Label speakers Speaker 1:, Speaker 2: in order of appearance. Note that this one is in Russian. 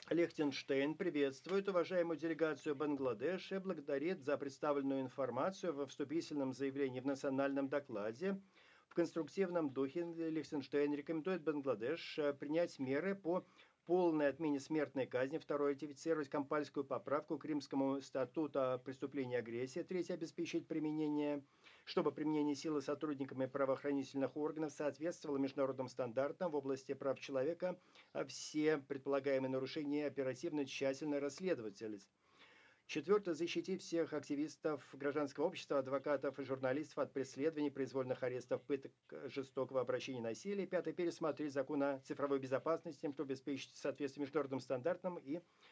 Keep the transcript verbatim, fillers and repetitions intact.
Speaker 1: Лихтенштейн приветствует уважаемую делегацию Бангладеш и благодарит за представленную информацию во вступительном заявлении в национальном докладе. В конструктивном духе Лихтенштейн рекомендует Бангладеш э, принять меры по полной отмене смертной казни, второе, ратифицировать Кампальскую поправку к Римскому статуту о преступлении агрессии, третье, обеспечить применение, чтобы применение силы сотрудниками правоохранительных органов соответствовало международным стандартам в области прав человека, а все предполагаемые нарушения оперативно тщательно расследовать. Четвертое. Защитить всех активистов гражданского общества, адвокатов и журналистов от преследований, произвольных арестов, пыток, жестокого обращения и насилия. Пятое. Пересмотреть закон о цифровой безопасности, чтобы обеспечить соответствие международным стандартам и